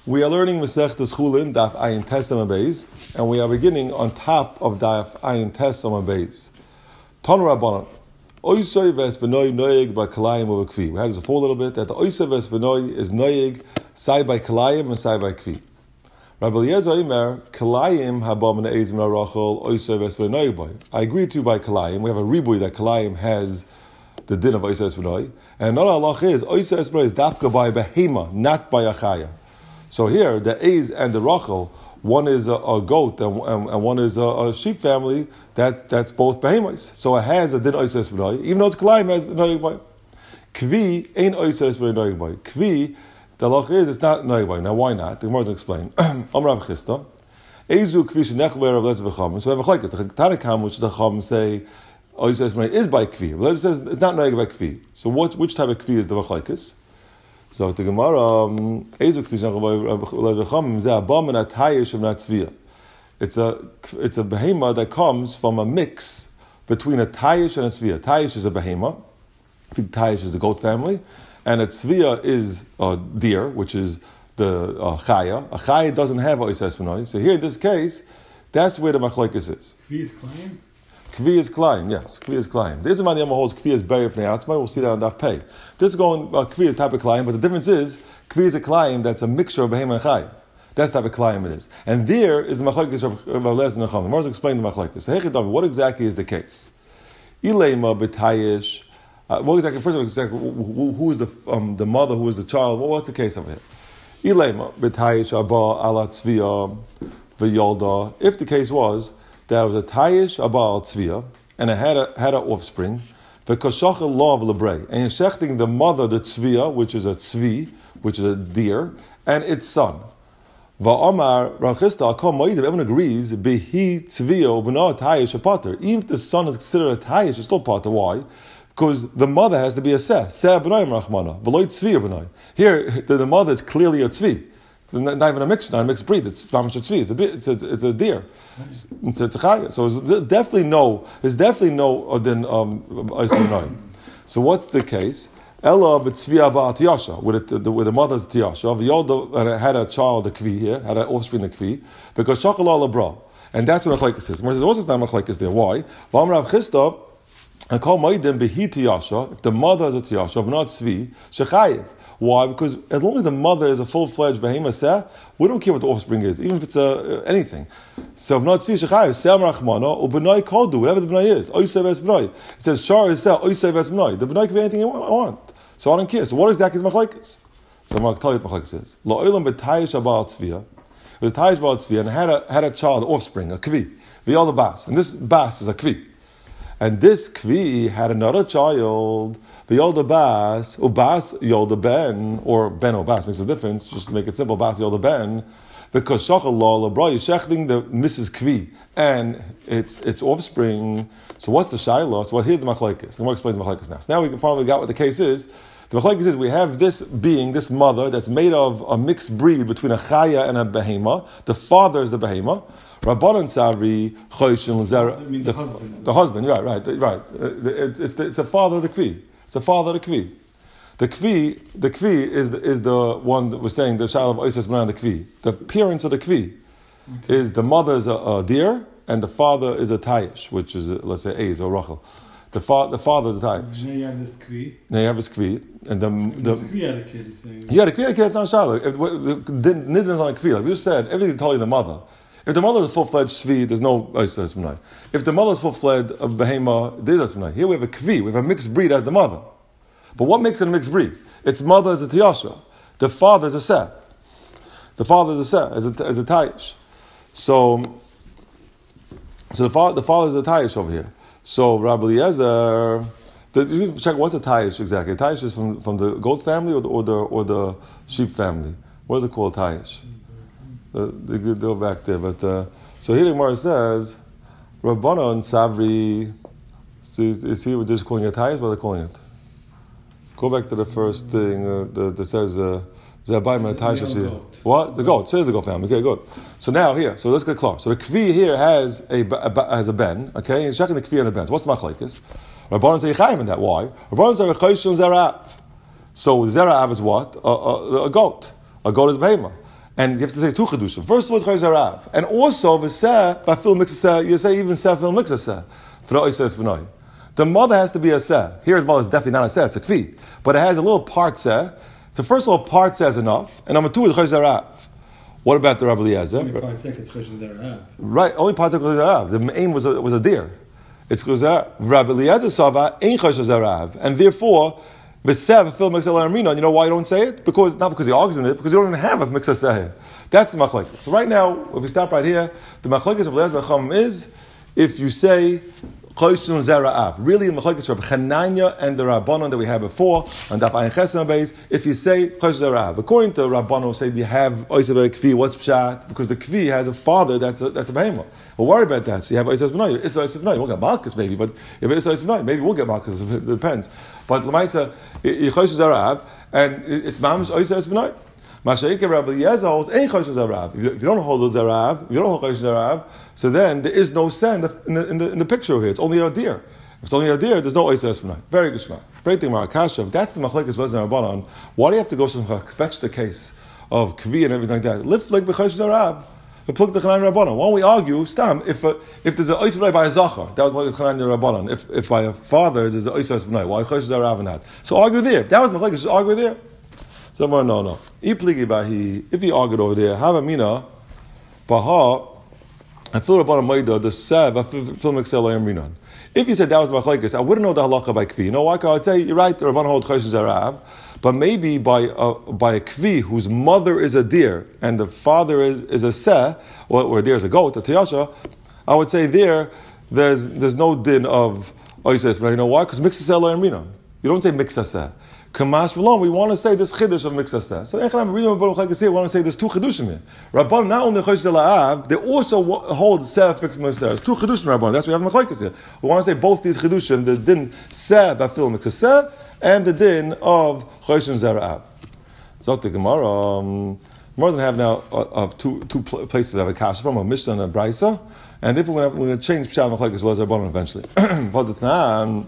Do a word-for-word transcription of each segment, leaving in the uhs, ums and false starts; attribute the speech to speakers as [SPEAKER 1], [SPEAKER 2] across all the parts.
[SPEAKER 1] We are learning Masechtas Chulin, Daf Ayin Tes Amud Beis, and we are beginning on top of Daf Ayin Tes Amud Beis. Ton Rabbanon, Oisoi ves Benoi Noyeg by Kalayim over Kvi. We had this before a little bit, that the Oisoi ves Benoi is Noyeg, Sai by Kalayim and Sai by Kvi. Rabbi Eliezer Omer, Kalayim haba min ha'ezim ha'rachel, Oisoi ves Benoi boy. I agree to by Kalayim. We have a ribui that Kalayim has the din of Oisoi ves Benoi. And another halach is, Oisoi ves Benoi is dafka by Behema, not by Achaya. So here, the Eiz and the Rachel, one is a, a goat and, and, and one is a, a sheep family. That's that's both behemoths. So it has a din oises b'noi, even though it's Kalayim has noyeg boy. Kvi ain't oises b'noi noyeg boy. Kvi, the loch is it's not noyeg boy. Now why not? The Gemara doesn't explain. Amrav Chisda, Eizu kvi shenechver of lez v'cham. So we have a chaykas. The Tanakam which the cham say oises b'noi is by kvi. Lez says it's not noyeg by kvi. So what which type of kvi is the chaykas? So the Gemara, Eizu kvi shenechver lez v'cham ze abam and atayish of natzvia. It's a it's a behema that comes from a mix between a tayish and a tzviya. Tayish is a behema. I think tayish is the goat family, and a tzviya is a deer, which is the uh, chaya. A chaya doesn't have oises b'noi. So here in this case, that's where the machlokes is.
[SPEAKER 2] Kvi is Kalayim?
[SPEAKER 1] Kvi is Kalayim, yes. Kvi is Kalayim. This is my name holds Kvi is buried from the outside. We'll see that on Daf Pei. This is going uh, Kvi is type of Kalayim, but the difference is Kvi is a Kalayim that's a mixture of behema and chaya. That's the type of Kalayim it is. And there is the machlokes of Elez and Necham. The Gemara explain the machlokes. What exactly is the case? Ilema b'tayish. Uh, what exactly? First of all, exactly, who, who is the um, the mother? Who is the child? Well, what's the case of it? Ilema b'tayish abba ala tzviya v'yolda. If the case was that it was a tayish abba al tzviya and it had a had an offspring, v'koshach lav lebrei, and you're shechting the mother, the tzviya, which is a tzvi, which is a deer, and its son. Va'amar Rachista Akol Moedim. Everyone agrees. Behi tzviyo b'no tayish a pater. Even if the son is considered a tayish, it's still pater. Why? Because the mother has to be a seh. Seh b'noim rachmana. V'loy tzviyo b'noim. Here, the, the mother is clearly a tzvi. It's not even a mixture, not a mixed breed. It's mamash a tzvi. It's a bit. It's a, it's a deer. It's a, it's a chaya. So there's definitely no. There's definitely no than um b'noim. So what's the case? Ella b'tzviya ba'al tiyasha, with the with the mother's tiyasha. V'yolda and it had a child, a kvi here, had an offspring, a kvi, because shachal lebra, and that's what machlekes is. There's also not machlekes there. Why? V'amrav Chisda, and call ma'idem behi tiyasha. If the mother is a tiyasha, not tzvi, shechayev. Why? Because as long as the mother is a full-fledged behema seh, we don't care what the offspring is, even if it's a, uh, anything. So if not tzvi shechayev, seh rachmana or b'nai kodu, whatever the b'nai is, oisei ves b'nai. It says shar is seh oisei ves b'nai. The b'nai can be anything I want. So I don't care. So what exactly is machlekes? So I'm going to tell you what machlekes is. La'olam b'tayish abal tzviya. It was tayish abal tzviya and had a had a child, an offspring, a kvi, v'yol the bas, and this bas is a kvi, and this kvi had another child, v'yol the bas, or bas yol the ben, or ben or bas makes a difference. Just to make it simple, bas yol the ben. Because shachal law lebra, you're shechting the Missus Kvi and its its offspring. So what's the shayla? So what here's the machlekes. The more explains the machlekes now. So now we can finally got what the case is. The machlekes is we have this being, this mother that's made of a mixed breed between a chaya and a behema. The father is the behema. Rabbanan Savri Choyshin Zera. The husband. The husband, right, right, right. It's it's the, it's the father of the Kvi. It's the father of the Kvi. The kvi, the kvi is the, is the one that was saying the child of Oises B'nai the kvi. The appearance of the kvi okay. is the mother is a, a deer and the father is a tayish, which is a, let's say Eiz or Rachel. The fa- the father is a tayish.
[SPEAKER 2] Now you have this kvi.
[SPEAKER 1] Now you have this kvi, and the the
[SPEAKER 2] kvi had a kid. Saying.
[SPEAKER 1] You had a kvi, a kid. It's not shallow. Nidin is on a kvi. Like we just said, everything's telling the mother. If the mother is full fledged shvi, there's no Oises B'nai. If the mother is full fledged of behema, there's Oises B'nai. Here we have a kvi. We have a mixed breed as the mother. But what makes it a mixed breed? Its mother is a tiyasha. The father is a seh. The father is a seh, as a, as a tayish. So, so the father, the father is a tayish over here. So Rabbi Eliezer, the, you can check what's a tayish exactly. A tayish is from, from the goat family or the or the or the sheep family. What is it called, tayish? Uh, they go back there, but uh, so here the Gemara says, Rabbanan Savri. See, is he just calling it a tayish? What are they calling it? Go back to the first thing uh, the, that says uh, Zabayim and Taisha. What? The goat. Says the goat family. Okay, good. So now here, so let's get clear. So the kvi here has a, a has a ben. Okay, and checking the kvi and the ben. So what's the machlekes? Rabbanan say chayim in that. Why? Rabbanan say chayshon zerav. So zerav is what? A, a, a goat. A goat is behema. And you have to say two chedushim. First of all, it's Chayzarav. And also, v'seh, bafil mixaseh, you say even seh fil mixaseh. For the oiseh esv'noi. The mother has to be a seh. Here, the mother is definitely not a seh, it's a kvi. But it has a little part seh. So first of all, part seh is enough. And number two is Chayzarav. What about the Rabbi Eliezer?
[SPEAKER 2] Only part seh it's Chayzarav.
[SPEAKER 1] Right, only part seh is Chayzarav. The aim was a, was a deer. It's Chayzarav. Rabbi Eliezer Sava ain't Chayzarav. And therefore, V'sev fil mixel amrina. You know why you don't say it? Because not because he argues in it, because you don't even have a mixer seh. That's the machlekes. So right now, if we stop right here, the machlekes of Eliezer Chacham is if you say Choshun Zera'av. Really, the machlekes of Chananya and the Rabbanon that we had before on Daf Ayin Chesed base. If you say Choshun Zera'av, according to Rabbanon, say you have Oisavei Kvi. What's pshat? Because the Kvi has a father that's a, that's a behemoth. Well, worry about that. So you have Oisavei B'nai. Issa Oisavei B'nai. We'll get Malchus maybe, but if it's Oisavei B'nai, maybe we'll get Malchus. It depends. But Lamaisa, Choshun Zera'av, and it's Mamish Oisavei B'nai. Mashaike Rabbi Eliezer holds ain't Choshun Zerav. If you don't hold Zerav, if you don't hold Choshun Zerav, so then there is no sand in the, in the in the picture over here. It's only a deer. If it's only a deer, there's no Oiseh Espanai. Very good shema. Great thing, Marakasha. If that's the machlekes Bezdin Rabbanon, why do you have to go so fetch the case of Kvi and everything like that? Lift like b'Choshun Zerav. Plug the Chanan Rabbanon. Why don't we argue? Stam. If a, if there's an Oiseh by a Zachar, that was like Chanan Rabbanon. If if by a father there's an Oiseh Espanai, why Choshun Zerav and that? So argue there. If that was the machlekes, just argue there. Someone, no, no. If he argued over there, have a mina, baha, and fill upon a maida, the sev, I fill mixel minan. If you said that was machlekes, I wouldn't know the halacha by kvi. You know why? I would say you're right. The Rabban hold Choshun Zerav, but maybe by a, by a kvi whose mother is a deer and the father is, is a seh, or, or a deer is a goat, a tiyasha. I would say there, there's there's no din of oises, but you know why? Because mixel minan. You don't say mixaseh. Kamash V'lom, we want to say this chiddush of mixaseh. So Echanam reading about Chaykas here, we want to say there's two chiddushim here. Rabban not only Choshun Zerav, they also hold seh fixed mixaseh. There's two chiddushim Rabban. That's why we have Chaykas here. We want to say both these chiddushim, the din seh bafil mixaseh and the din of Choshun Zerav. So the Gemara, um, Gemara doesn't have now uh, of two two places that have a kasha from a Mishnah and a Brisa, and if we're going to change Pshat and Chaykas as well as Rabban eventually. But the Tanam,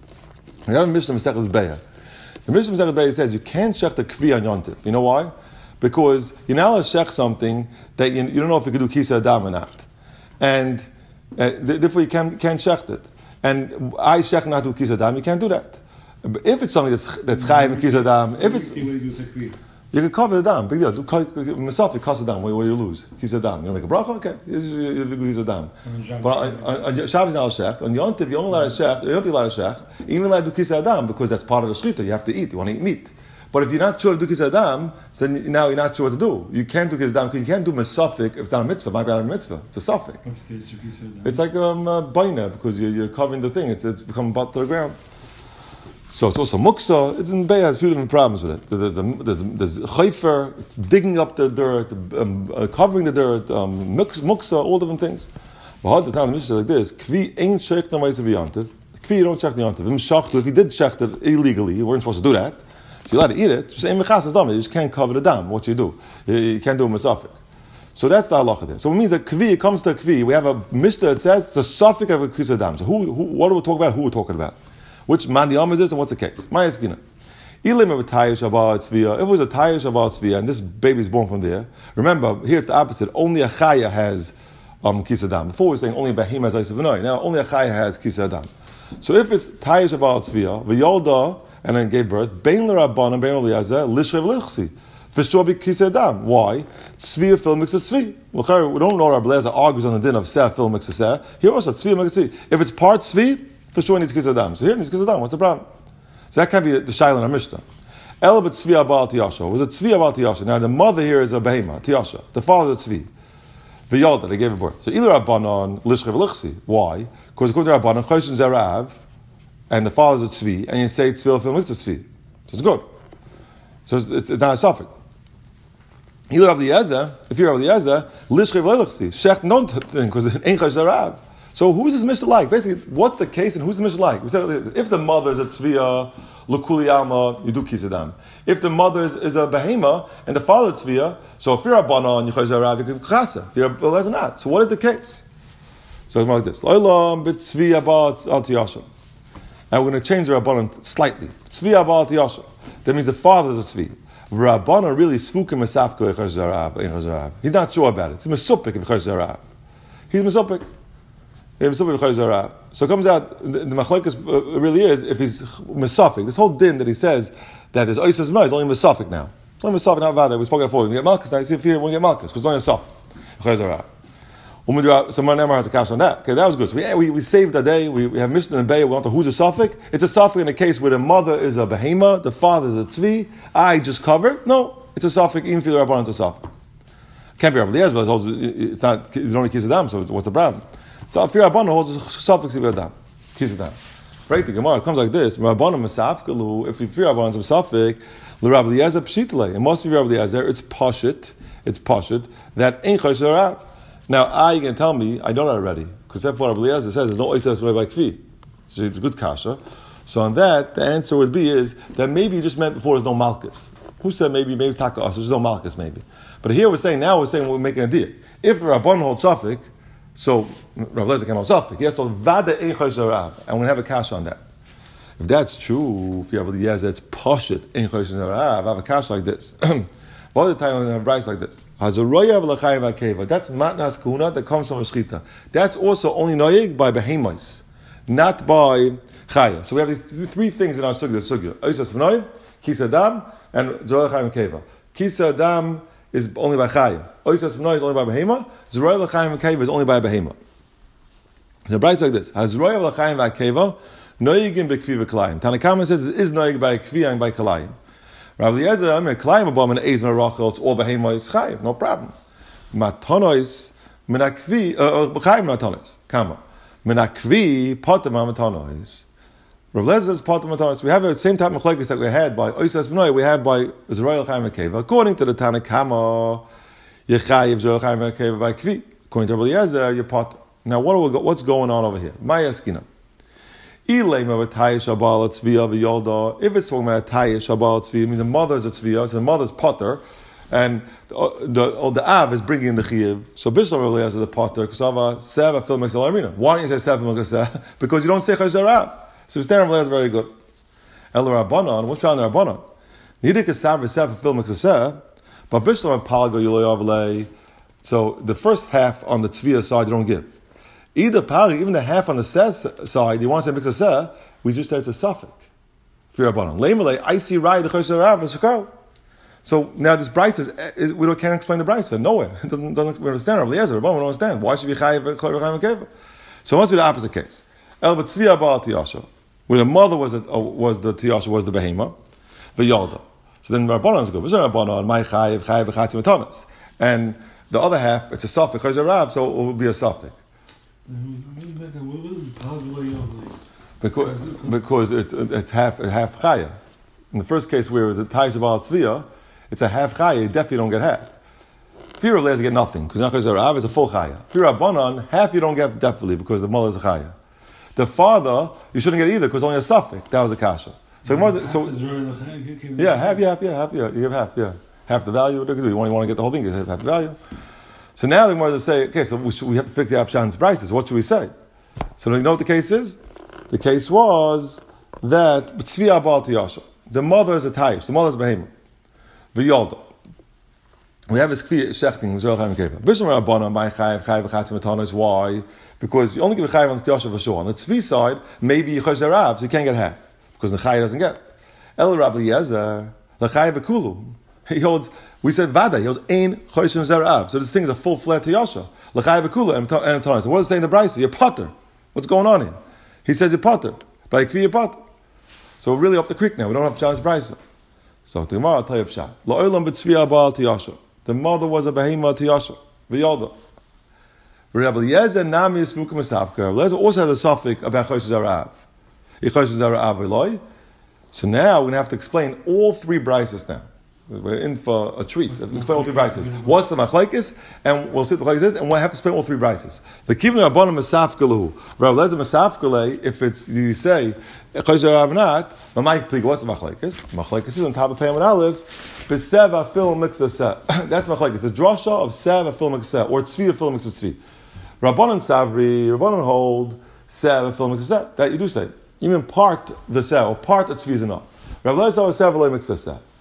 [SPEAKER 1] we have a Mishnah Masechus Beya. The Mishnah Masechet Beis says you can't shech the kvi on yontif. You know why? Because you're not allowed to shech something that you, you don't know if you can do kisa adam or not, and uh, therefore you can't can't shech it. And I shech not do kisa adam, you can't do that. But if it's something that's that's chayiv in kisa adam, if it's you can cover it down. Big deal. Myself, you cost it down. Where, where you lose kisa adam, you want to make a bracha? Okay, you do kisa adam. But on, on, on Shabbos now shech. On yontif, you only allowed to shech. You don't allowed to shech. You even allowed to do kisa adam because that's part of the shechita. You have to eat. You want to eat meat. But if you're not sure of do kisa adam, so then now you're not sure what to do. You can't do kisa adam because you can't do mesafik if it's not a mitzvah. It might be not a mitzvah. It's a suffix.
[SPEAKER 2] What's this kisa adam?
[SPEAKER 1] It's like um, a baina because you're, you're covering the thing. It's it's become butt to the ground. So it's also muksa. It's in Beis has a few different problems with it. There's a, there's there's chayfer, digging up the dirt, um, uh, covering the dirt, um, muksa, all different things. But the time the Mishnah is like this: kvi ain't sheikh no ma'aser v'yantiv. Kvi you don't check the yantiv. Im shachtu. If you did check it illegally, you weren't supposed to do that. So you're allowed to eat it. Just ein mechas dam. You just can't cover the dam. What you do, you, you can't do a mesafik. So that's the halacha there. So it means that kvi, it comes to kvi. We have a Mishnah that says it's a suffix of a kisa dam. So who, who, what are we talking about? Who are we talking about? Which mandiyam is this and what's the case? My eskina. If it was a tayah shabbal tzviya and this baby is born from there, remember, here it's the opposite. Only a chaya has um, kisadam. Before we were saying only a behema has isavanoi. Now only a chaya has kisadam. So if it's tayah shabbal tzviya, v'yolda, and then gave birth, bein l'rabban and bein l'yazer, lishrev l'chsi. For sure be kisadam. Why? Tzviya fil mixed tzvi. We don't know Rabbi Eliezer argues on the din of seh fil mixed seh. Here also tzviya mixed tzvi. If it's part tzvi, for sure it needs kisadam. So here it needs kisadam. What's the problem? So that can't be the shaila in our Mishnah. Ela but tzvi abal tiyasha. Was it tzvi abal tiyasha? Now the mother here is a behema, tiyasha. The father is tzvi. V'yalda, they gave her birth. So either Rabbanon, lishchev lichsi. Why? Because according to Rabbanon, Choshun Zerav, and the father is a tzvi, and you say tzvi fil mixed tzvi. So it's good. So it's, it's, it's not a suffix. Either Rabbi Eliezer, if you're Rabbi Eliezer, lishchev lichsi. Shech non thing, because it ain't Choshun Zerav. So who is this Mishnah like? Basically, what's the case and who's the Mishnah like? We said if the mother is a tzviya, l'kuli alma, you do kisadam. If the mother is, is a behema and the father is tzviya, so if you're a bana and you're a you can chasa. If you're a belez not. So what is the case? So it's more like this. Lo'ilam bit tzviya ba'at al tiyasha. And we're going to change the rabbanon slightly. Tzviya ba'al tiyasha. That means the father is a tzvi. Rabbanan really svukim mesafka in Chazarav. He's not sure about it. He's mesupik in Chazarav. He's mesupik. He's mesupik in Chazarav. So it comes out, the, the machlokes really is, if he's mesafik, this whole din that he says that there's oisas no, it's only mesafik now. It's only mesafik, not vada. We spoke about before. We get malchus, now you see if you want to get malchus, because it's only a soft. Chazarav. So my Nemar has a cash on that. Okay, that was good. So we, we, we saved a day. We, we have Mishnah and Be'ah. We want to who's a suffix. It's a suffix in a case where the mother is a behema, the father is a tzvi. I just covered. No, it's a suffix. Even if the Rabbanan, it's a suffix. Can't be Rabbi Eliezer, but it's not. It's only Kis Adam. So what's the problem? So if Rabbanan holds a suffix of Adam, Kis Adam. Right? The Gemara comes like this: Rabbanan Masafkalu. If the Rabbanan is a suffix, the Rabbi Eliezer pshitle. It must be Rabbi Eliezer. It's pashit. It's pashit that ain't chaysharav. Now, I you can tell me, I know that already, because that's what Rabbi Eliezer says, there's no oisas by kfi. So it's a good kasha. So on that, the answer would be is that maybe you just meant before there's no malchus. Who said maybe, maybe taka us, there's no malchus maybe. But here we're saying, now we're saying we're making a deal. If the Rabban holds suffix, so Rabbi Eliezer can hold suffix, he has to vada ein chaysharav, and we're going to have a kasha on that. If that's true, if you have Rabbi Eliezer, it's pashit ein chaysharav, I have a kasha like this. What the time in a price like this? That's matnas kuna that comes from a shchita. That's also only noyig by behemais, not by chaya. So we have these three things in our sugya. Sugya oisas v'noy, kis adam, and zroya l'chaim keva. Kis adam is only by chaya. Oisas v'noy is only by behema. Zroya l'chaim keva is only by behema. The price like this: Hazroya l'chaim v'keva noyigin b'kvi v'kalayim. Tanakama says it is noyig by kvi and by kalayim. Rabbi Eliezer, I mean, climb above an eis merachel, it's all behema is chayiv, no problem. Matonois minakvi, chayiv matonois, kama minakvi potem matonois. Rabbi Eliezer is potem matonois. We have the same type of machlekes that we had by oisas b'noi. We have by Zerayel chayiv mekeva. According to the Tanakama, yechayiv Zerayel chayiv mekeva by kvi. According to Rabbi Eliezer, you pot. Now, what are we go, what's going on over here? Maya skina. If it's talking about a taya shabal tzviya, it means the mother's a tzviya, so the mother's potter, and the the, the av is bringing the chiyuv. So Bishlam really has a potter. Kasava seva film makes alarmina. Why don't you say seva makaseh? Because you don't say chayzarav. So the standard is very good. El Rabbanon, what's found in Rabbanon? Neither kasav seva film makaseh, but Bishlam palgo yulayavle. So the first half on the tzviya side you don't give. Either pari, even the half on the ses side, you want to say mix a seh, we just say it's a suffix. Lemele, I see right the chosher rav is a So now this bright says we don't can't explain the bright nowhere. It doesn't doesn't we understand Rabbi Eliezer. Rabbi don't understand. Why should we chayiv chayiv keva? So it must be the opposite case. El but tzvi abal tiyasha, where the mother was a, was the tiyasha was the behema, the yalda. So then Rabbanon is good. V'zeh Rabbanon my chayiv chayiv v'chatzim matanas, and the other half it's a suffix chosher rav, so it will be a suffix. Because, because it's it's half half chaya. In the first case where it was a taish of al tzviya, it's a half chaya. You definitely don't get half. Fear of you get nothing because not because Rav is a full chaya. Fear of banan, half you don't get definitely because the mother is a chaya. The father you shouldn't get either because only a suffix. That was a kasha. So mother, so yeah, half, yeah, half, yeah, half, yeah. You give half, yeah, half the value. You want to get the whole thing, you have half the value. So now the Gemara say, okay, so we, should, we have to figure out Pshan's prices. What should we say? So you know what the case is? The case was that Tzvi Abal Tiyasha. The mother is a Tayish. The mother is Behema. V'yolda. We have his Kvi Shechting. Bishlam Rabbana, my Chayiv, Chayiv, Chatzim, Matanos. Why? Because you only give a Chayiv on the Tiyasha for sure. On the Tzvi side, maybe you Chosh Arab, so you can't get half. Because the Chayiv doesn't get. El Rabbi Yezer, the Chayiv Akulu. He holds, we said Vada, he holds Ein Choshim Zerav. So this thing is a full flat Tiyasha. L'chai v'kula and Tanis. What does it say in the Brisa? You're potter. What's going on here? He says you're potter. By Kvi you're potter. So we're really up the creek now. We don't have Pshat's Brisa. So the Gemara, I'll tell you Pshat. La'olam b'tzvi abal Tiyasha. The mother was a behema Tiyasha. V'yalda. Rabbi Eliezer nami is fukum esavka. Rabbi Eliezer also has a suffix about Chosh Zerav. He Chosh Zerav v'loi. So now we're going to have to explain all three Brisas now. We're in for a treat. We'll explain all three brises. What's the machlekes? And we'll see what the machlekes is, and we'll have to explain all three brises. The kivnei rabbanim masafkalu. Rabbi Eliezer masafkale. If it's you say chayzer avnat, mamay plig. What's the machlekes? Machlekes is on top of payam and aleph. Beseva fil mixer set. That's machlekes. The drasha of seva fil mixer set or tzvi fil mixer tzvi. Rabbanon savri. Rabbanon hold seva fil mixer set. That you do say. Even part the set or part of tzvi is enough. Rabbi Eliezer was seva mixer set.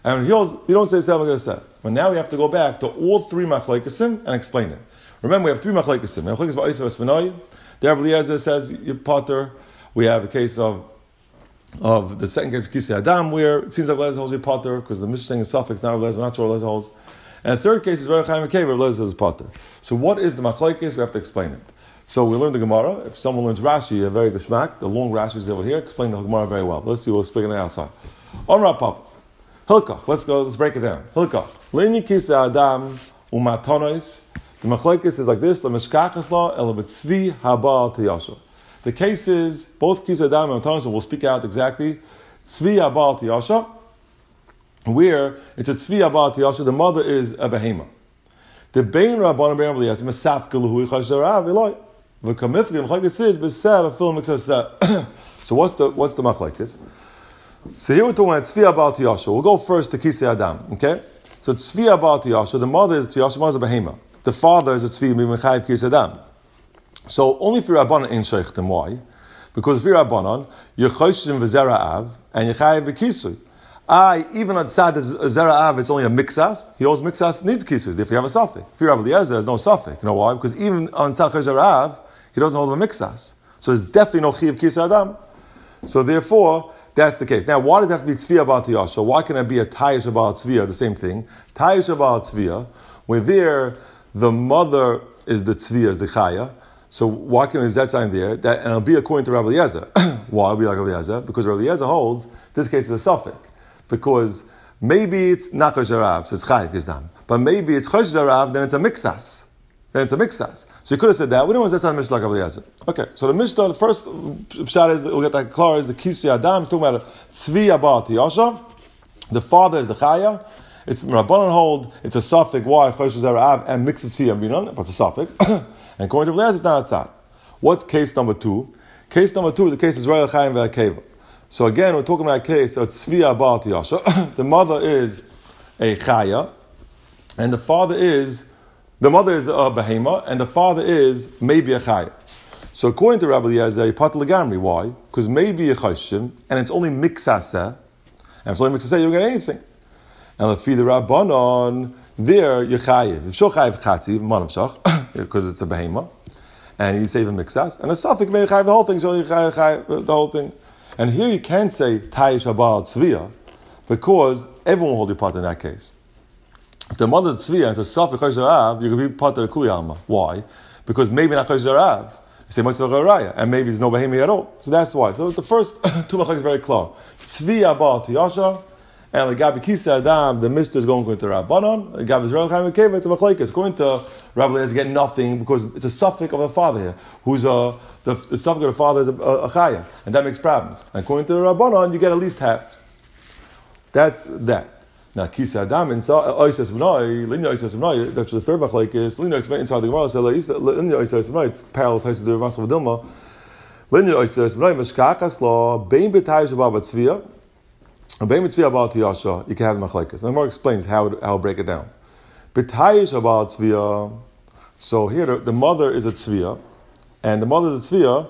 [SPEAKER 1] And here's, you don't say seven, I'm going to say. But now we have to go back to all three machlekasim and explain it. Remember, we have three machlekasim. Machlekes about Isa Espanoi. There, Eliezer says, you potter. We have a case of of the second case, Kisei Adam, where it seems like Eliezer holds you potter, because the Mishnah saying is suffix, not Eliezer, we're not sure Eliezer holds. And the third case is Reb Chaim Akei, where Eliezer is potter. So what is the machlekes? We have to explain it. So we learn the Gemara. If someone learns Rashi, a very good shmak, the long Rashi is over here, explain the Gemara very well. Let's see, we'll explain it outside. Omra Papa. Hilkach, let's go, let's break it down. Hilkach. Leini Kisei Adam umatonois. The machlekes is like this, Lemeshkachas la el b'tzvi habal tiyasha. The case is, both Kisei Adam and Matonois will speak out exactly, tzvi habal tiyasha, where it's a tzvi habal tiyasha, the mother is a behema. The bein rabbanon bein Rabbi Eliezer, mesaf geluhui chasharav eloi. V'kamifgim machlekes is, b'sev a film mixaseh. So what's the, what's the machlekes? So here we're talking about tzvi habal tiyasha. We'll go first to Kisei Adam, okay? So tzvi habal tiyasha, the mother is tiyasha, the mother is a behema. The father is a tzvi b'mechayiv Kisei Adam. So only if you're Rabbanon in Sheikhtim. Why? Because if you're Rabbanon, you're Choshim v'zera av, and you're Chayiv v'kisui. I, even on Tzad zera av, it's only a mixas. He always mixas needs kisui. If you have a suffix. If you're Rabbi Eliezer, there's no suffix. You know why? Because even on Tzad zera av, he doesn't hold a mixas. So there's definitely no Chiv Kisei Adam. So therefore, that's the case. Now, why does it have to be Tzviya Baal Tiyasha? Why can it be a Tayish Baal Tzviya, the same thing? Tayish Baal Tzviya, where there, the mother is the Tzviya, is the Chaya. So why can is that sign there? That, and it'll be according to Rabbi Eliezer. Why it'll be like Rabbi Eliezer? Because Rabbi Eliezer holds this case is a suffix. Because maybe it's not Chosh Zarav, so it's Chayiv Kizdam. But maybe it's Chosh Zarav, then it's a mixas. Then it's a mixas. So you could have said that. We don't want to say Mishnah like Rabbi Eliezer. Okay, so the Mishnah, the first shot is, we'll get that clear, is the Kisei Adam. It's talking about a Tzvi Abal Tiyasha. The father is the Chaya. It's Rabbanon hold, it's a suffix, why Chosh Zarav, and mixes Tzvi Aminon, but it's a suffix. And according to Rabbi Eliezer, it's not outside. What's case number two? Case number two is the case of Royal Chaim Ve'akeva. So again, we're talking about a case of Tzvi Abal Tiyasha. The mother is a Chaya, and the father is, the mother is a Behema, and the father is maybe a Chaya. So according to Rabbi Eliezer, Pat Legamri, why? Because maybe a Chashim, and it's only Mixaseh, and if it's only Mixaseh, you don't get anything. And if you the Rabbanon, there you're chayiv. If you're chayiv chatzi, manavshach, because it's a behema, and you save a mixas, and a suffix may chayiv the whole thing, so you chayiv the whole thing. And here you can't say tayish habal tzviya, because everyone will hold you part in that case. If the mother tzviya and it's a suffix chosh zarav, you can be part of the kuli alma. Why? Because maybe not chosh zarav. You say much of a raya, and maybe there's no behema at all. So that's why. So the first two machlekes is very clear. Tzviya habal tiyasha. And the Gabi Kisei Adam, the Mishnah is going to Rabbanon. The Gabi Israel Chaim Akeva, it's a machlekes. According to Rabbi Eliezer, get nothing because it's a suffix of the father here, who's a the, the suffix of the father is a, a, a chaya, and that makes problems. And according to Rabbanon, you get at least half. That's that. Now Kisei Adam inside Oises V'nai, Linya Oises V'nai. That's the third machlekes. Linya Oises inside the Gemara. So Linya Oises V'nai. It's parallel to the Ramas of Dilma. Linya Oises V'nai. Meshkachas law. Bein b'tayish about tzviya. You can have machlekes. The Gemara explains how it, how to break it down. B'tayish about tzviya. So here the, the mother is a tzviya, and the mother is a tzviya.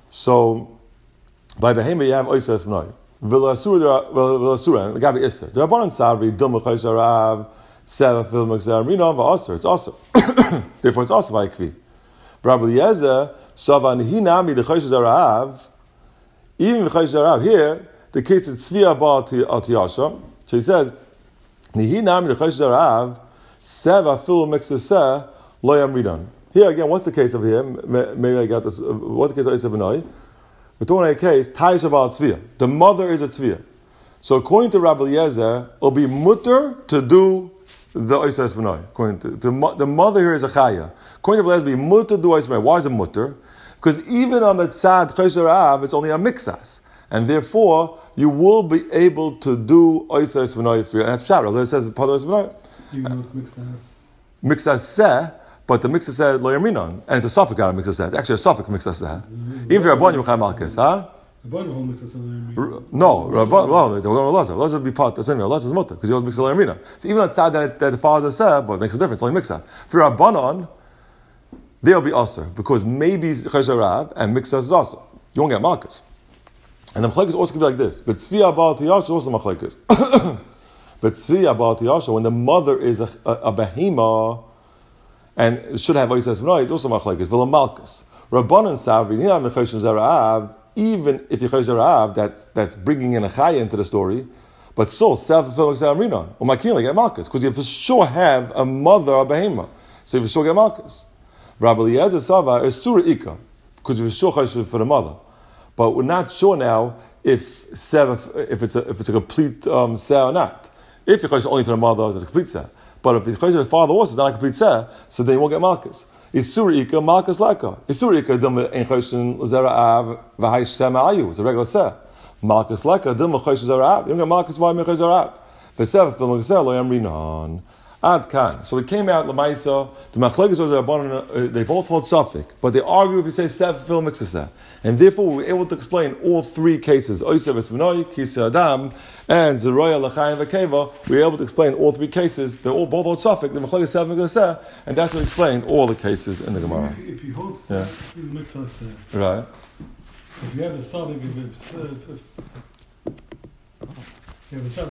[SPEAKER 1] So by behema you have oises v'nai. V'lasura v'lasura. The gabi iser. The rabbanon savri dil mechayish arav seva fil mekzer rina v'aser. It's also therefore it's also by kvi. Rabbi Eliezer savan hinami the chayish arav. Even mechayish arav here. The case is tzvi abal tiyasha. So he says, "Nihi nami lechayish zarav seva filu mixaseh lo yamridan." Here again, what's the case of here? Maybe I got this. What's the case of Isa B'nai? We're talking about a case tayish abal tzviya. The mother is a tzviya. So according to Rabbi Eliezer, it'll be mutter to do the Isa B'nai. According to, to the mother here is a chaya. According to Rabbi Eliezer, it'll be mutter to do Isa B'nai. Why is it mutter? Because even on the tzad chayish zarav, it's only a mixas. And therefore, you will be able to do oisais v'noy for you. And that's pshat. It says part of oisais v'noy.
[SPEAKER 2] You know mixas.
[SPEAKER 1] Mixas seh, but the mixas seh lo yaminon, and it's a suffix out of mixas seh. It's actually a suffix mixas seh. Even if you're a bon, you're malchus, huh? No, Rabban, well, it's going to Elazar. Elazar would be part of the same. Elazar's mutter because he always mixes lo yamina. So even on tzad that, that the father said, but it makes a difference. It's only mixas. If you're a bonon, they'll be aser because maybe chesharav and mixas is aser. You won't get malchus. And the machlekes also could be like this. But tzvi abal tiyash is also machlekes. But tzvi about yasha, when the mother is a, a, a behema and it should have oisas v'noi, it's also machlekes v'la malchus. Rabbanan savri nina mechoshen zerav. Even if you're choshen zerav, that that's bringing in a chaya into the story. But so, self-fulfilling Amrinon, or Makila get Malchus, because you for sure have a mother, a behema. So you for sure get Malchus. Rabbi Eliezer Sava is Surah Ika, because you for sure choshen for the mother. But we're not sure now if if it's a, if it's a complete um, seh or not. If you're choshen only for the mother, it's a complete seh. But if you're choshen for the father also, it's not a complete seh, so then you won't get Malchus. Isur Ika, Malchus Leka. Isur Ika, Dum Ein Choshen Zera Av, V'hai Shem Ayu. It's a regular seh. Malchus Leka, Dum Choshen Zera Av. You don't get Malchus, why Choshen Zera Av? V'sev, Dum Choshen Lo Yam Rinon. Ad Kan. So we came out Lamaisa. The Machlekes was a they both hold suffix, but they argue if you say sev film mixes and therefore we were able to explain all three cases. Oisav Esvenoi, Kisa Adam, and Zeroya Lachayim Vekeva. We were able to explain all three cases. They all both hold suffix. The Machlekes sev mixes, and that's what we explain all the cases in the Gemara.
[SPEAKER 2] If, if you hold
[SPEAKER 1] Yeah.
[SPEAKER 2] sev, you mix us uh,
[SPEAKER 1] Right.
[SPEAKER 2] If you have a suffix, if it's uh, if, if you have a